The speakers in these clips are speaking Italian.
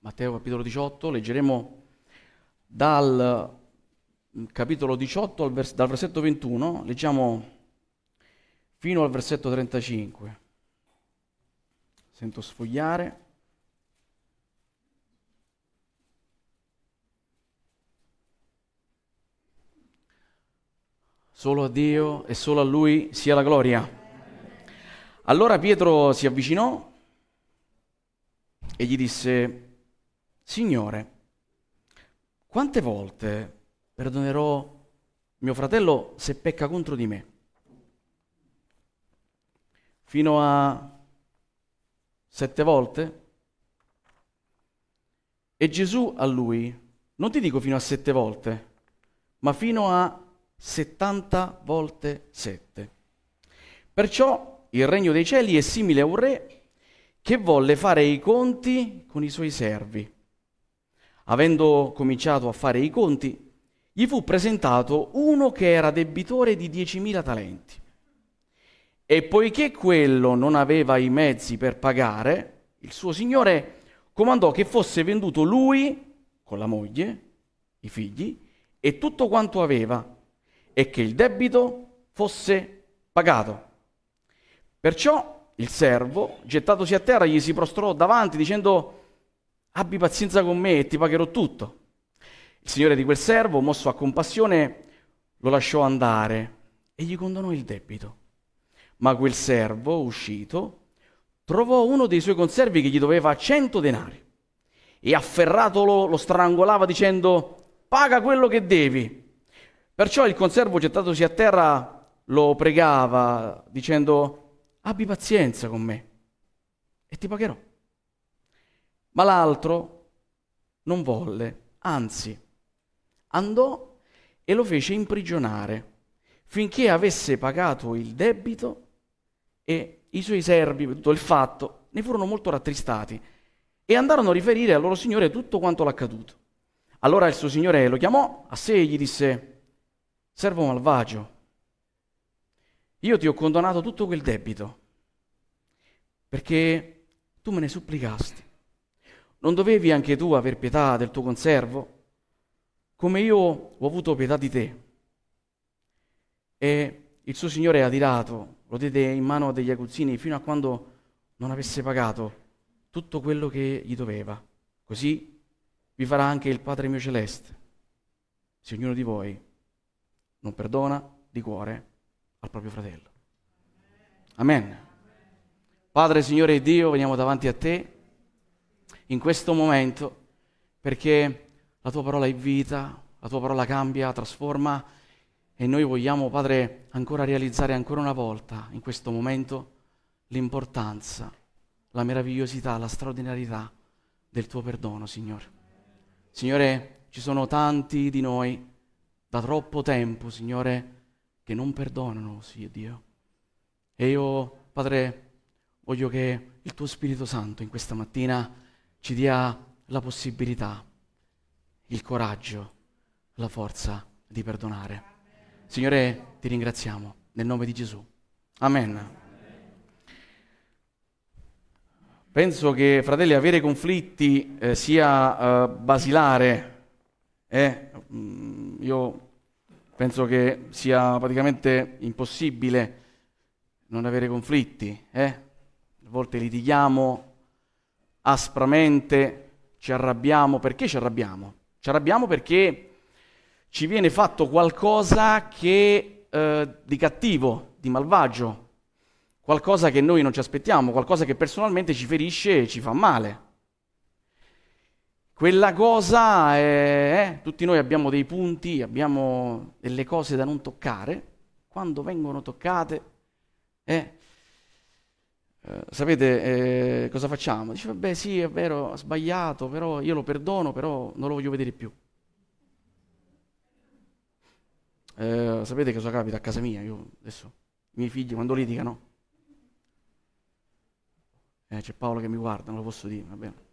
Matteo capitolo 18, leggeremo dal capitolo 18 dal versetto 21, leggiamo fino al versetto 35. Sento sfogliare. Solo a Dio e solo a Lui sia la gloria. Allora Pietro si avvicinò e gli disse: Signore, quante volte perdonerò mio fratello se pecca contro di me? Fino a 7 volte? E Gesù a lui: non ti dico fino a 7 volte, ma fino a 70 volte 7. Perciò il regno dei cieli è simile a un re che volle fare i conti con i suoi servi. Avendo cominciato a fare i conti, gli fu presentato uno che era debitore di 10.000 talenti. E poiché quello non aveva i mezzi per pagare, il suo signore comandò che fosse venduto lui, con la moglie, i figli, e tutto quanto aveva, e che il debito fosse pagato. Perciò il servo, gettatosi a terra, gli si prostrò davanti dicendo: abbi pazienza con me e ti pagherò tutto. Il signore di quel servo, mosso a compassione, lo lasciò andare e gli condonò il debito. Ma quel servo, uscito, trovò uno dei suoi conservi che gli doveva 100 denari e afferratolo lo strangolava dicendo: paga quello che devi. Perciò il conservo, gettatosi a terra, lo pregava dicendo: abbi pazienza con me e ti pagherò. Ma l'altro non volle, anzi andò e lo fece imprigionare finché avesse pagato il debito, e i suoi servi, per tutto il fatto, ne furono molto rattristati e andarono a riferire al loro signore tutto quanto l'accaduto. Allora il suo signore lo chiamò a sé e gli disse: servo malvagio, io ti ho condonato tutto quel debito perché tu me ne supplicasti. Non dovevi anche tu aver pietà del tuo conservo, come io ho avuto pietà di te? E il suo signore, adirato, lo diede in mano a degli aguzzini fino a quando non avesse pagato tutto quello che gli doveva. Così vi farà anche il Padre mio celeste, se ognuno di voi non perdona di cuore al proprio fratello. Amen. Padre, Signore Dio, veniamo davanti a te in questo momento perché la tua parola è vita, la tua parola cambia, trasforma, e noi vogliamo, Padre, ancora realizzare ancora una volta in questo momento l'importanza, la meravigliosità, la straordinarietà del tuo perdono, Signore. Signore, ci sono tanti di noi da troppo tempo, Signore, che non perdonano, sì, Dio. E io, Padre, voglio che il tuo Spirito Santo in questa mattina ci dia la possibilità, il coraggio, la forza di perdonare. Signore, ti ringraziamo nel nome di Gesù. Amen. Penso che, fratelli, avere conflitti sia basilare. Io penso che sia praticamente impossibile non avere conflitti. A volte litighiamo aspramente, ci arrabbiamo. Perché ci arrabbiamo? Ci arrabbiamo perché ci viene fatto qualcosa che di cattivo, di malvagio, qualcosa che noi non ci aspettiamo, qualcosa che personalmente ci ferisce e ci fa male. Quella cosa è, tutti noi abbiamo dei punti, abbiamo delle cose da non toccare. Quando vengono toccate, sapete cosa facciamo? Dice: vabbè, sì, è vero, ha sbagliato, però io lo perdono, però non lo voglio vedere più. Sapete cosa capita a casa mia? Io adesso, i miei figli quando litigano, c'è Paolo che mi guarda, non lo posso dire, va bene.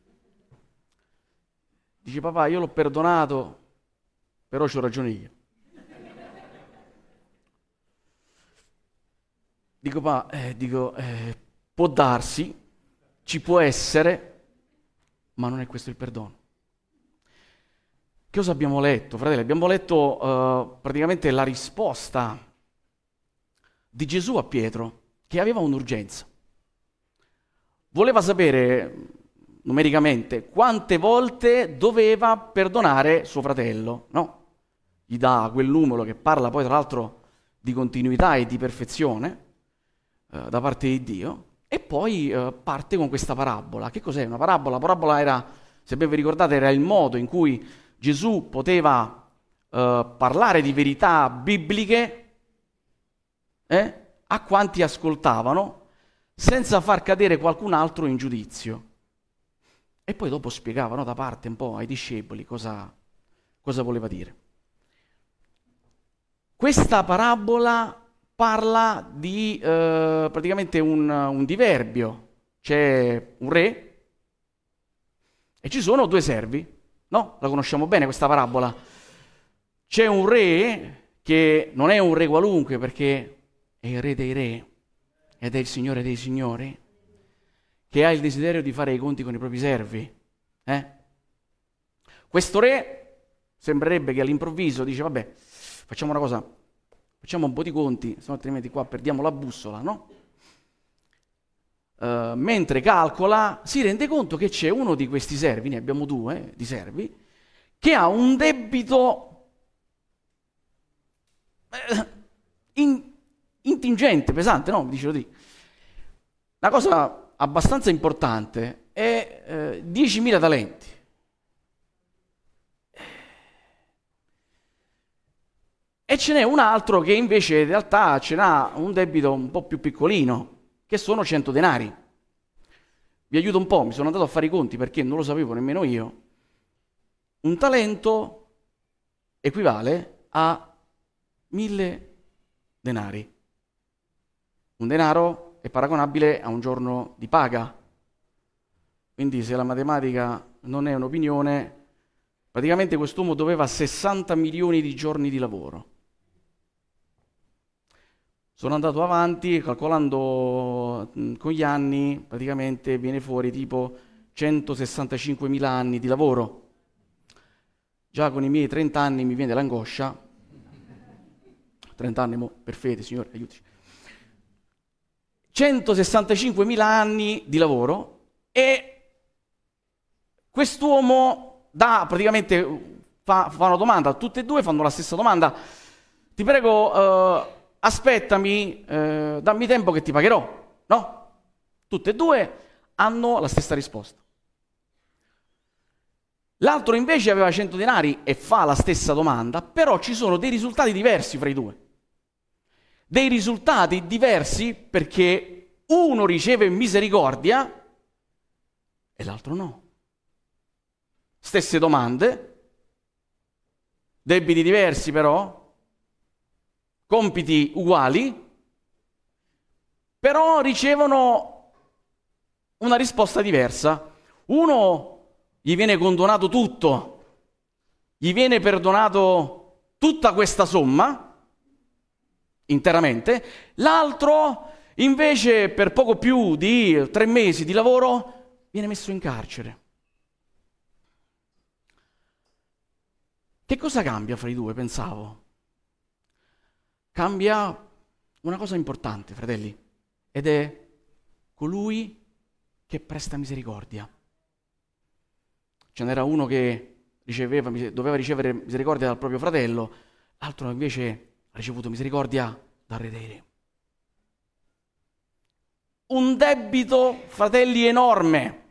Dice: papà, io l'ho perdonato, però c'ho ragione io. Dico: può darsi, ci può essere, ma non è questo il perdono. Che cosa abbiamo letto, fratelli? Abbiamo letto praticamente la risposta di Gesù a Pietro, che aveva un'urgenza. Voleva sapere numericamente quante volte doveva perdonare suo fratello, no? Gli dà quel numero che parla poi tra l'altro di continuità e di perfezione da parte di Dio, e poi parte con questa parabola. Che cos'è una parabola? La parabola era, se ben vi ricordate, era il modo in cui Gesù poteva parlare di verità bibliche a quanti ascoltavano, senza far cadere qualcun altro in giudizio. E poi dopo spiegavano da parte un po' ai discepoli cosa voleva dire. Questa parabola parla di praticamente un diverbio. C'è un re e ci sono due servi. No? La conosciamo bene questa parabola. C'è un re che non è un re qualunque, perché è il re dei re ed è il signore dei signori, che ha il desiderio di fare i conti con i propri servi. Questo re sembrerebbe che all'improvviso dice: vabbè, facciamo una cosa, facciamo un po' di conti, se no altrimenti qua perdiamo la bussola, no? Mentre calcola, si rende conto che c'è uno di questi servi, ne abbiamo due di servi, che ha un debito intingente, pesante, no? Dice così. Una cosa abbastanza importante è 10.000 talenti. E ce n'è un altro che invece in realtà ce n'ha un debito un po' più piccolino, che sono 100 denari. Vi aiuto un po', mi sono andato a fare i conti perché non lo sapevo nemmeno io. Un talento equivale a 1.000 denari. Un denaro è paragonabile a un giorno di paga. Quindi se la matematica non è un'opinione, praticamente quest'uomo doveva 60 milioni di giorni di lavoro. Sono andato avanti, calcolando con gli anni, praticamente viene fuori tipo 165.000 anni di lavoro. Già con i miei 30 anni mi viene l'angoscia. 30 anni, per fede, Signore, aiutici. 165.000 anni di lavoro, e quest'uomo dà praticamente, fa una domanda, tutte e due fanno la stessa domanda: ti prego, aspettami, dammi tempo che ti pagherò, no? Tutte e due hanno la stessa risposta. L'altro invece aveva 100 denari e fa la stessa domanda, però ci sono dei risultati diversi fra i due. Dei risultati diversi perché uno riceve misericordia e l'altro no. Stesse domande, debiti diversi però, compiti uguali, però ricevono una risposta diversa. Uno gli viene condonato tutto, gli viene perdonato tutta questa somma interamente, l'altro invece per poco più di 3 mesi di lavoro viene messo in carcere. Che cosa cambia fra i due, pensavo? Cambia una cosa importante, fratelli, ed è colui che presta misericordia. Ce n'era uno che doveva ricevere misericordia dal proprio fratello, l'altro invece ha ricevuto misericordia dal Re dei Re. Un debito, fratelli, enorme.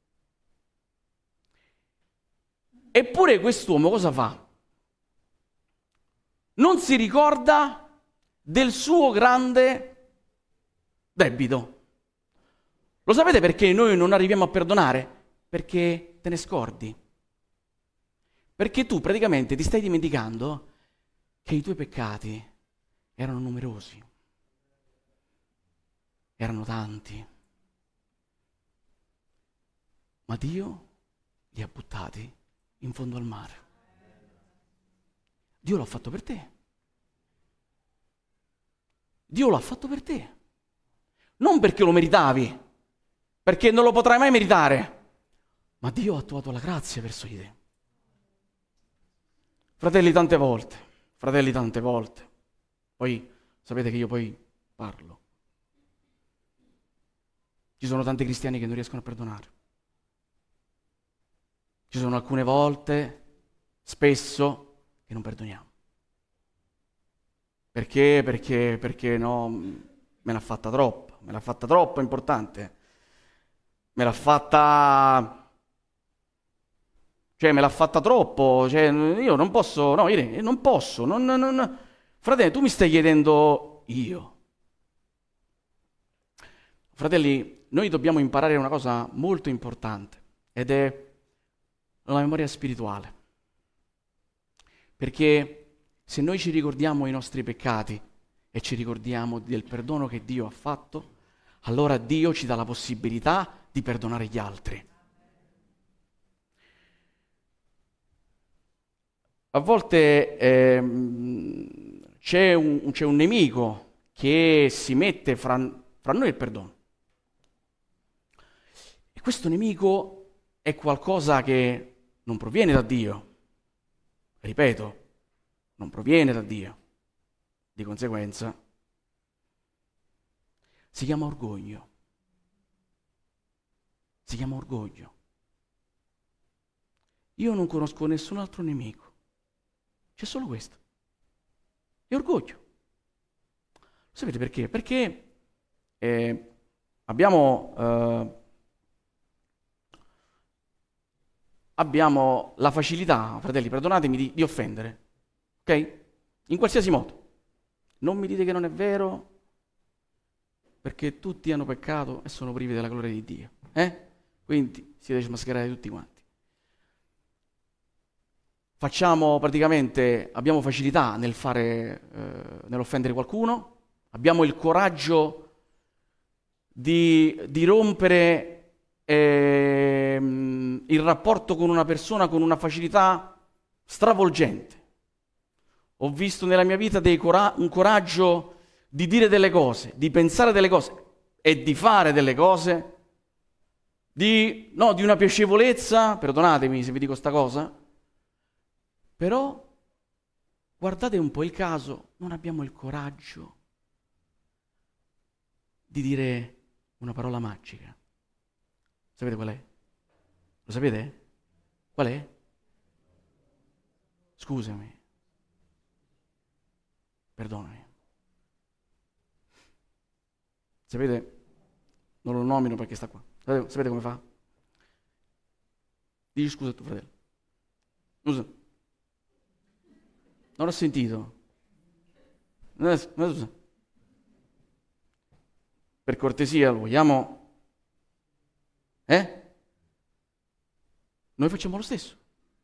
Eppure quest'uomo cosa fa? Non si ricorda del suo grande debito. Lo sapete perché noi non arriviamo a perdonare? Perché te ne scordi. Perché tu praticamente ti stai dimenticando che i tuoi peccati erano numerosi, erano tanti, ma Dio li ha buttati in fondo al mare. Dio l'ha fatto per te. Dio l'ha fatto per te. Non perché lo meritavi, perché non lo potrai mai meritare, ma Dio ha attuato la grazia verso di te. Fratelli, tante volte, poi sapete che io poi parlo. Ci sono tanti cristiani che non riescono a perdonare. Ci sono alcune volte, spesso, che non perdoniamo. Perché? Perché no, me l'ha fatta troppo importante. Me l'ha fatta troppo, cioè io non posso, no, Irene, non posso, Fratelli, tu mi stai chiedendo io. Fratelli, noi dobbiamo imparare una cosa molto importante, ed è la memoria spirituale. Perché se noi ci ricordiamo i nostri peccati e ci ricordiamo del perdono che Dio ha fatto, allora Dio ci dà la possibilità di perdonare gli altri. A volte c'è un nemico che si mette fra noi e il perdono. E questo nemico è qualcosa che non proviene da Dio. Ripeto, non proviene da Dio. Di conseguenza, si chiama orgoglio. Si chiama orgoglio. Io non conosco nessun altro nemico. C'è solo questo. È orgoglio. Sapete perché? Perché abbiamo la facilità, fratelli, perdonatemi, di offendere. Ok? In qualsiasi modo. Non mi dite che non è vero, perché tutti hanno peccato e sono privi della gloria di Dio. Quindi siete smascherati tutti quanti. Abbiamo facilità nell'offendere qualcuno, abbiamo il coraggio di rompere il rapporto con una persona con una facilità stravolgente. Ho visto nella mia vita un coraggio di dire delle cose, di pensare delle cose e di fare delle cose, di una piacevolezza, perdonatemi se vi dico sta cosa, però guardate un po' il caso, non abbiamo il coraggio di dire una parola magica. Sapete qual è? Lo sapete? Qual è? Scusami. Perdonami. Sapete? Non lo nomino perché sta qua. Sapete come fa? Digli scusa a tuo fratello. Scusa. Non ho sentito. Scusa. Per cortesia, lo vogliamo? Noi facciamo lo stesso.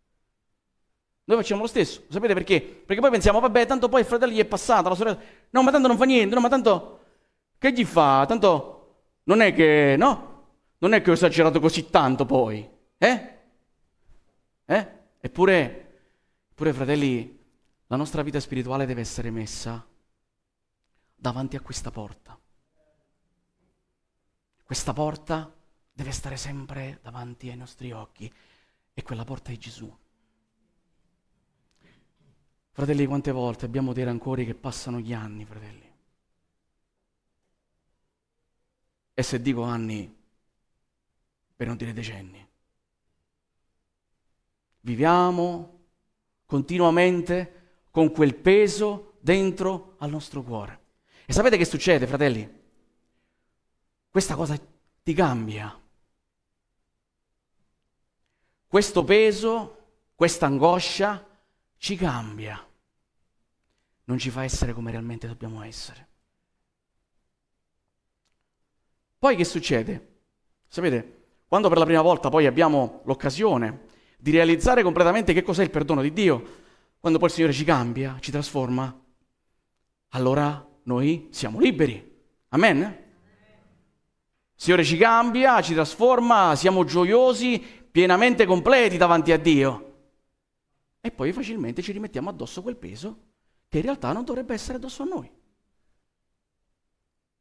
Sapete perché? Perché poi pensiamo, vabbè, tanto poi il fratello gli è passato, la sorella. No, ma tanto non fa niente, no, ma tanto che gli fa? Tanto non è che, no? Non è che ho esagerato così tanto poi. Eppure, fratelli, la nostra vita spirituale deve essere messa davanti a questa porta. Questa porta deve stare sempre davanti ai nostri occhi. E quella porta è Gesù. Fratelli, quante volte abbiamo dei rancori che passano gli anni, fratelli? E se dico anni, per non dire decenni. Viviamo continuamente con quel peso dentro al nostro cuore. E sapete che succede, fratelli? Questa cosa ti cambia. Questo peso, questa angoscia ci cambia. Non ci fa essere come realmente dobbiamo essere. Poi che succede? Sapete, quando per la prima volta poi abbiamo l'occasione di realizzare completamente che cos'è il perdono di Dio, quando poi il Signore ci cambia, ci trasforma, allora noi siamo liberi. Amen? Il Signore ci cambia, ci trasforma, siamo gioiosi, pienamente completi davanti a Dio. E poi facilmente ci rimettiamo addosso quel peso che in realtà non dovrebbe essere addosso a noi.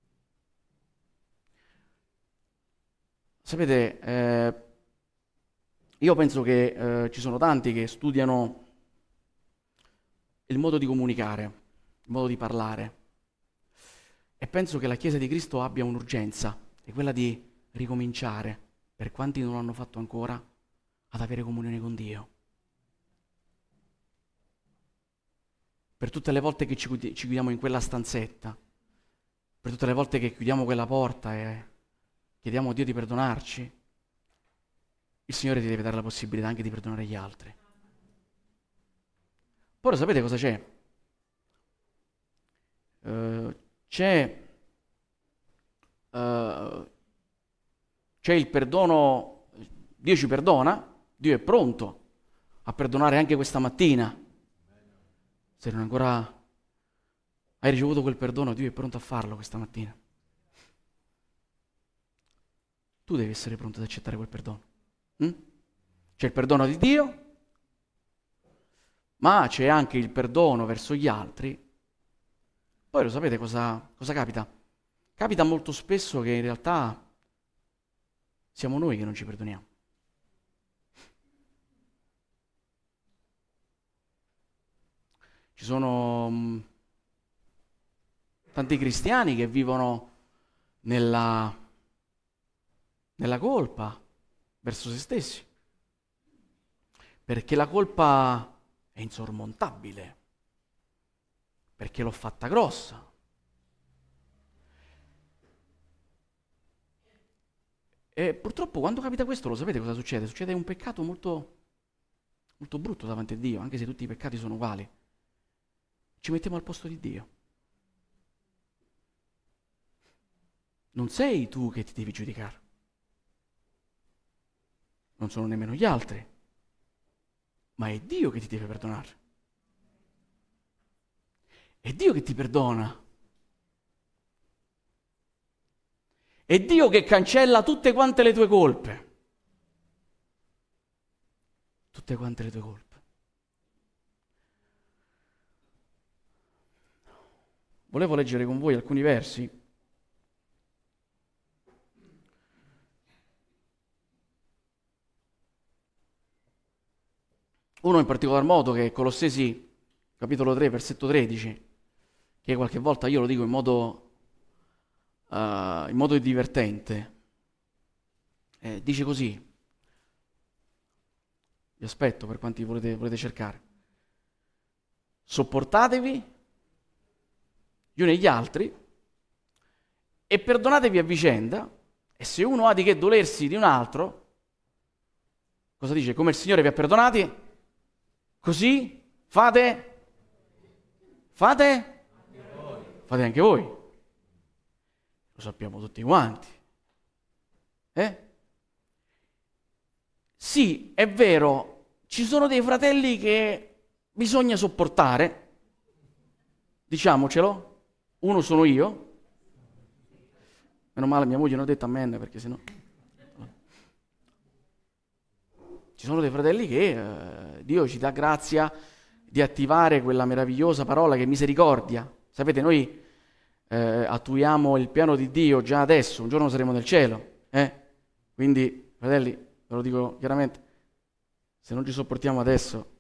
Sapete, Io penso che ci sono tanti che studiano il modo di comunicare, il modo di parlare, e penso che la Chiesa di Cristo abbia un'urgenza, è quella di ricominciare, per quanti non l'hanno fatto ancora, ad avere comunione con Dio. Per tutte le volte che ci chiudiamo in quella stanzetta, per tutte le volte che chiudiamo quella porta e chiediamo a Dio di perdonarci, il Signore ti deve dare la possibilità anche di perdonare gli altri. Poi lo sapete cosa c'è? C'è il perdono, Dio ci perdona, Dio è pronto a perdonare anche questa mattina. Se non ancora hai ricevuto quel perdono, Dio è pronto a farlo questa mattina. Tu devi essere pronto ad accettare quel perdono. C'è il perdono di Dio, ma c'è anche il perdono verso gli altri. Poi lo sapete cosa capita? Capita molto spesso che in realtà siamo noi che non ci perdoniamo. Ci sono tanti cristiani che vivono nella colpa verso se stessi, perché la colpa è insormontabile, perché l'ho fatta grossa. E purtroppo quando capita questo, lo sapete cosa succede? Succede un peccato molto, molto brutto davanti a Dio, anche se tutti i peccati sono uguali. Ci mettiamo al posto di Dio. Non sei tu che ti devi giudicare. Non sono nemmeno gli altri. Ma è Dio che ti deve perdonare. È Dio che ti perdona. È Dio che cancella tutte quante le tue colpe. Tutte quante le tue colpe. Volevo leggere con voi alcuni versi. Uno in particolar modo che è Colossesi capitolo 3, versetto 13, che qualche volta io lo dico in modo divertente. Dice così, vi aspetto per quanti volete cercare. Sopportatevi gli uni e gli altri e perdonatevi a vicenda, e se uno ha di che dolersi di un altro, cosa dice? Come il Signore vi ha perdonati, così fate anche voi. Lo sappiamo tutti quanti. Sì, è vero, ci sono dei fratelli che bisogna sopportare, diciamocelo. Uno sono io. Meno male mia moglie non ha detto amen, perché sennò... Ci sono dei fratelli che Dio ci dà grazia di attivare quella meravigliosa parola che è misericordia. Sapete, noi attuiamo il piano di Dio già adesso, un giorno saremo nel cielo. Quindi, fratelli, ve lo dico chiaramente, se non ci sopportiamo adesso,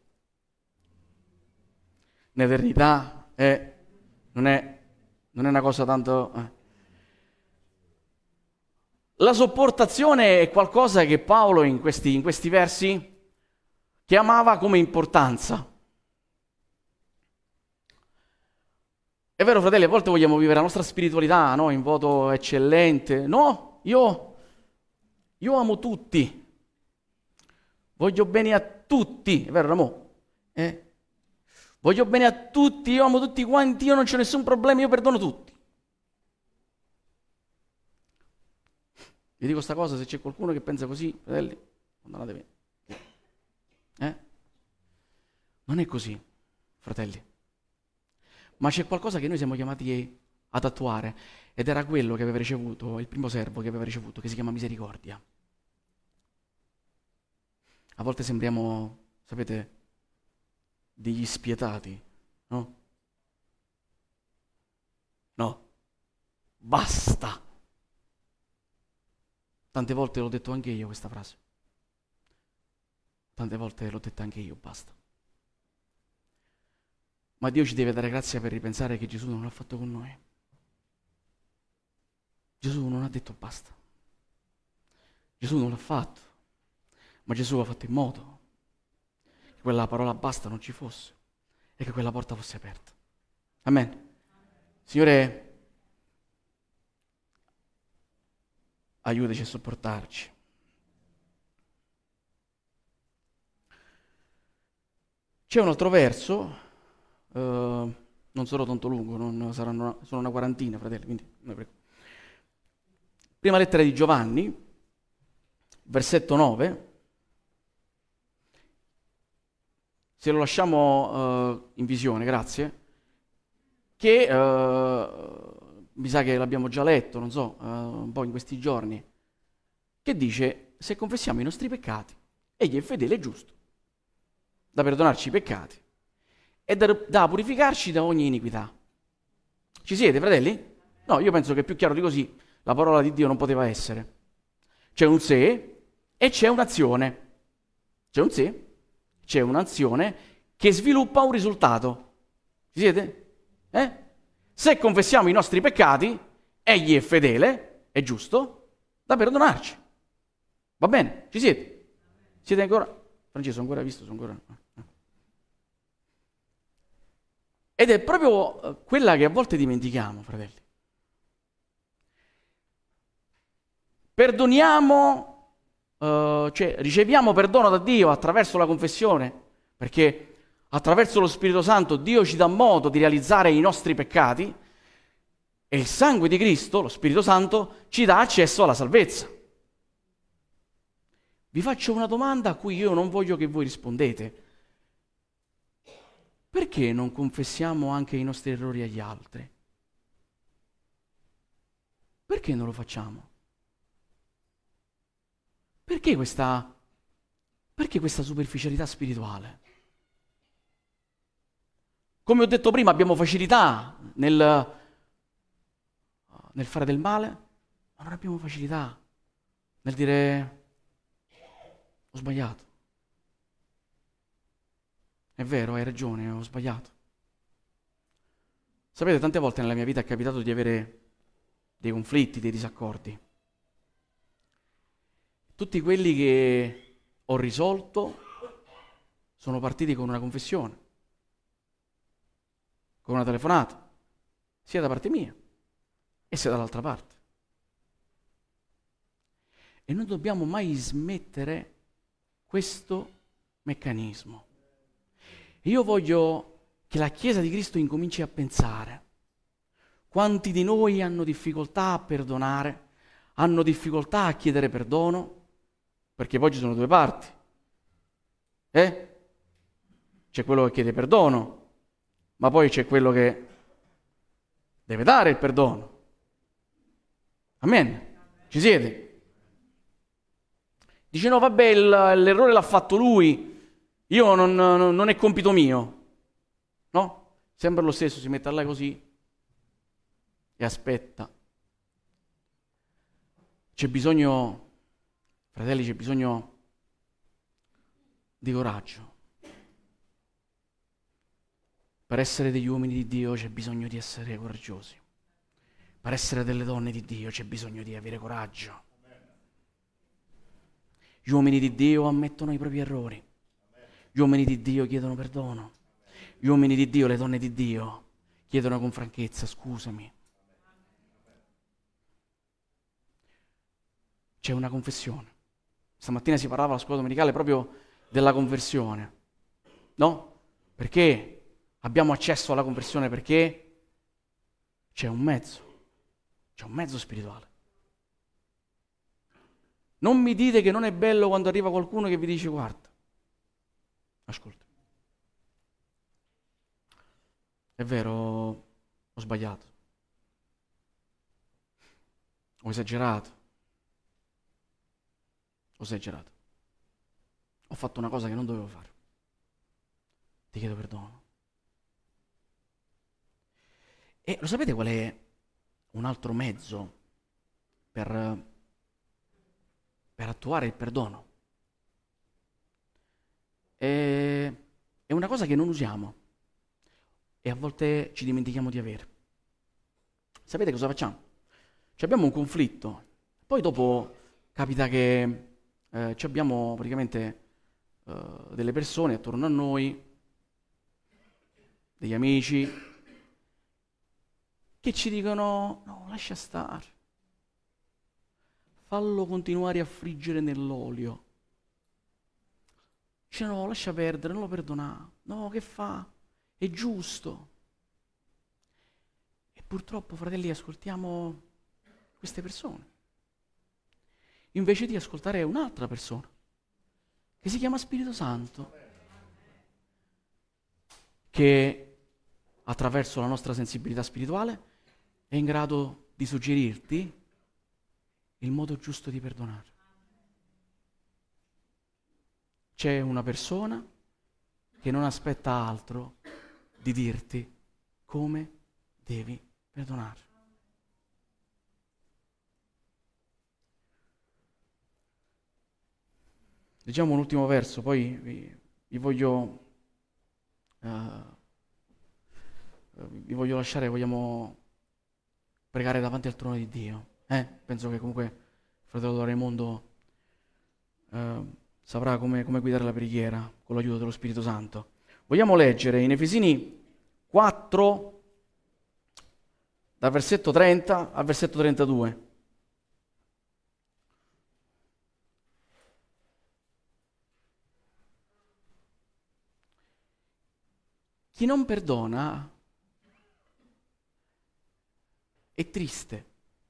in eternità non è una cosa tanto... La sopportazione è qualcosa che Paolo in questi versi chiamava come importanza. È vero, fratelli, a volte vogliamo vivere la nostra spiritualità, no? In modo eccellente. No, io amo tutti. Voglio bene a tutti. È vero, Ramò? Voglio bene a tutti, io amo tutti quanti, io non c'ho nessun problema, io perdono tutti. Vi dico sta cosa, se c'è qualcuno che pensa così, fratelli, andate via. Non è così, fratelli. Ma c'è qualcosa che noi siamo chiamati ad attuare, ed era quello che aveva ricevuto, il primo servo che aveva ricevuto, che si chiama misericordia. A volte sembriamo, sapete, degli spietati, no? No, basta. Tante volte l'ho detto anche io questa frase. tante volte l'ho detta anche io, basta. Ma Dio ci deve dare grazia per ripensare che Gesù non l'ha fatto con noi. Gesù non ha detto basta. Gesù non l'ha fatto, ma Gesù ha fatto in modo che quella parola basta non ci fosse e che quella porta fosse aperta. Amen. Signore, aiutaci a sopportarci. C'è un altro verso, non sarò tanto lungo, sono una quarantina, fratelli, quindi ne prego. Prima lettera di Giovanni, versetto 9. Se lo lasciamo in visione, grazie, che mi sa che l'abbiamo già letto, non so, un po' in questi giorni, che dice: se confessiamo i nostri peccati, egli è fedele e giusto da perdonarci i peccati e da purificarci da ogni iniquità. Ci siete, fratelli? No, io penso che più chiaro di così la parola di Dio non poteva essere. C'è un se e c'è un'azione. C'è un se, c'è un'azione che sviluppa un risultato. Ci siete? Se confessiamo i nostri peccati, egli è fedele, è giusto, da perdonarci. Va bene? Ci siete? Siete ancora? Francesco, sono ancora visto? Sono ancora... Ed è proprio quella che a volte dimentichiamo, fratelli. Perdoniamo, cioè riceviamo perdono da Dio attraverso la confessione, perché attraverso lo Spirito Santo Dio ci dà modo di realizzare i nostri peccati e il sangue di Cristo, lo Spirito Santo, ci dà accesso alla salvezza. Vi faccio una domanda a cui io non voglio che voi rispondete. Perché non confessiamo anche i nostri errori agli altri? Perché non lo facciamo? Perché questa superficialità spirituale? Come ho detto prima, abbiamo facilità nel fare del male, ma non abbiamo facilità nel dire ho sbagliato. È vero, hai ragione, ho sbagliato. Sapete, tante volte nella mia vita è capitato di avere dei conflitti, dei disaccordi. Tutti quelli che ho risolto sono partiti con una confessione, con una telefonata, sia da parte mia e sia dall'altra parte. E non dobbiamo mai smettere questo meccanismo. Io voglio che la Chiesa di Cristo incominci a pensare quanti di noi hanno difficoltà a perdonare, hanno difficoltà a chiedere perdono, perché poi ci sono due parti. C'è quello che chiede perdono, ma poi c'è quello che deve dare il perdono. Amen? Ci siete? Dice no, vabbè, l'errore l'ha fatto lui, io non è compito mio. No? Sempre lo stesso, si mette là così e aspetta. C'è bisogno, fratelli, c'è bisogno di coraggio. Per essere degli uomini di Dio c'è bisogno di essere coraggiosi. Per essere delle donne di Dio c'è bisogno di avere coraggio. Gli uomini di Dio ammettono i propri errori. Gli uomini di Dio chiedono perdono. Gli uomini di Dio, le donne di Dio chiedono con franchezza: scusami. C'è una confessione. Stamattina si parlava alla scuola domenicale proprio della conversione. No? Perché abbiamo accesso alla conversione? Perché c'è un mezzo spirituale. Non mi dite che non è bello quando arriva qualcuno che vi dice: guarda, ascolta, è vero, ho sbagliato, ho esagerato, ho fatto una cosa che non dovevo fare, ti chiedo perdono. E lo sapete qual è un altro mezzo per attuare il perdono? una cosa che non usiamo e a volte ci dimentichiamo di avere. Sapete cosa facciamo? Abbiamo un conflitto, poi dopo capita che abbiamo praticamente delle persone attorno a noi, degli amici, che ci dicono: no, lascia stare, fallo continuare a friggere nell'olio. Dice: no, lascia perdere, non lo perdona. No, che fa? È giusto. E purtroppo, fratelli, ascoltiamo queste persone invece di ascoltare un'altra persona che si chiama Spirito Santo, che attraverso la nostra sensibilità spirituale è in grado di suggerirti il modo giusto di perdonare. C'è una persona che non aspetta altro di dirti come devi perdonare. Leggiamo un ultimo verso, poi vi voglio lasciare, vogliamo pregare davanti al trono di Dio. Penso che comunque il fratello Raimondo saprà come guidare la preghiera con l'aiuto dello Spirito Santo. Vogliamo leggere in Efesini 4, dal versetto 30 al versetto 32. Chi non perdona è triste.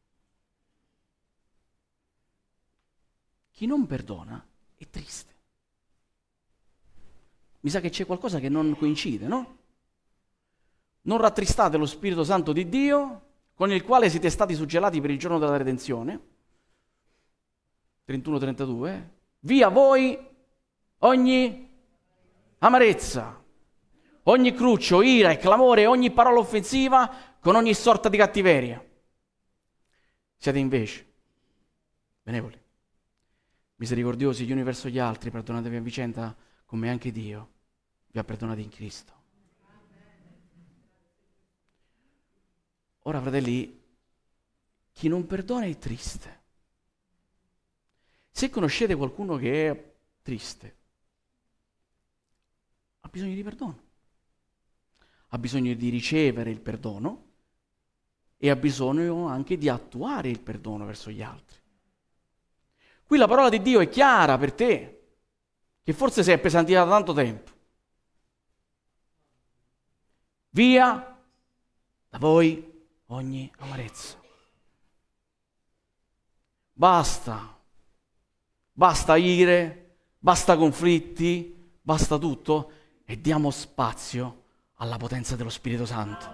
Chi non perdona è triste. Mi sa che c'è qualcosa che non coincide, no? Non rattristate lo Spirito Santo di Dio, con il quale siete stati suggellati per il giorno della redenzione. 31-32. Via voi ogni amarezza, ogni cruccio, ira e clamore, ogni parola offensiva, con ogni sorta di cattiveria. Siate invece benevoli, misericordiosi gli uni verso gli altri, perdonatevi a vicenda come anche Dio vi ha perdonati in Cristo. Ora, fratelli, chi non perdona è triste. Se conoscete qualcuno che è triste, ha bisogno di perdono. Ha bisogno di ricevere il perdono e ha bisogno anche di attuare il perdono verso gli altri. Qui la parola di Dio è chiara per te, che forse sei appesantita da tanto tempo. Via da voi ogni amarezza. Basta ire, basta conflitti, basta tutto e diamo spazio alla potenza dello Spirito Santo.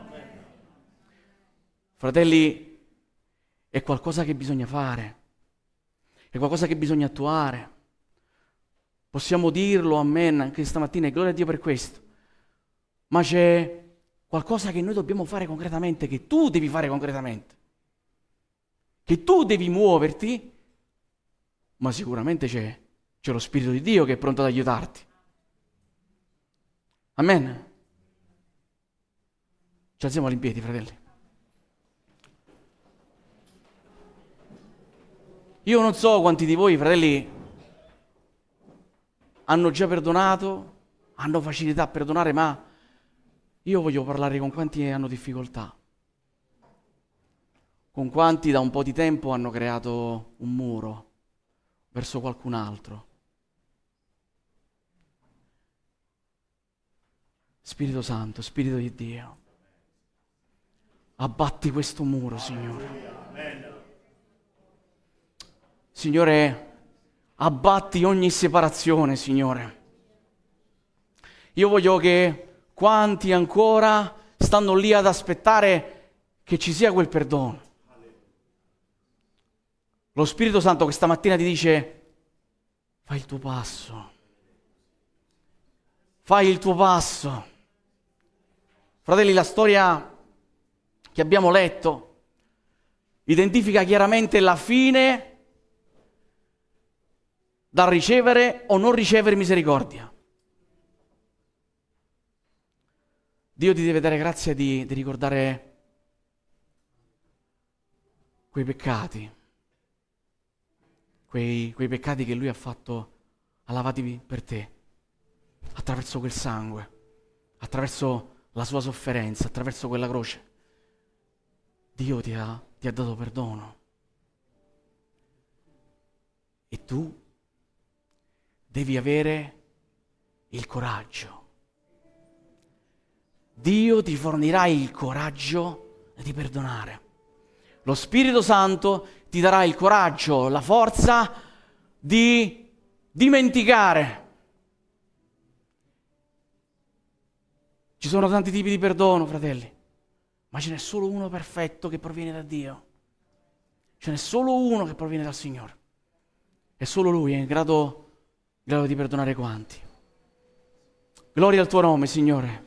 Fratelli, è qualcosa che bisogna fare, è qualcosa che bisogna attuare. Possiamo dirlo, amen, anche stamattina, e gloria a Dio per questo. Ma c'è qualcosa che noi dobbiamo fare concretamente, che tu devi fare concretamente, che tu devi muoverti, ma sicuramente c'è lo Spirito di Dio che è pronto ad aiutarti. Amen. Ci alziamo in piedi, fratelli. Io non so quanti di voi, fratelli, hanno già perdonato, hanno facilità a perdonare, ma io voglio parlare con quanti hanno difficoltà, con quanti da un po' di tempo hanno creato un muro verso qualcun altro. Spirito Santo, Spirito di Dio, abbatti questo muro, Signore. Signore, abbatti ogni separazione, Signore. Io voglio che quanti ancora stanno lì ad aspettare che ci sia quel perdono. Lo Spirito Santo questa mattina ti dice: fai il tuo passo. Fai il tuo passo. Fratelli, la storia che abbiamo letto identifica chiaramente la fine dal ricevere o non ricevere misericordia. Dio ti deve dare grazia di ricordare quei peccati, quei peccati che Lui ha lavati per te, attraverso quel sangue, attraverso la sua sofferenza, attraverso quella croce. Dio ti ha dato perdono. E tu devi avere il coraggio. Dio ti fornirà il coraggio di perdonare. Lo Spirito Santo ti darà il coraggio, la forza di dimenticare. Ci sono tanti tipi di perdono, fratelli, ma ce n'è solo uno perfetto che proviene da Dio. Ce n'è solo uno che proviene dal Signore. E solo Lui è in grado di perdonare quanti. Gloria al tuo nome, Signore.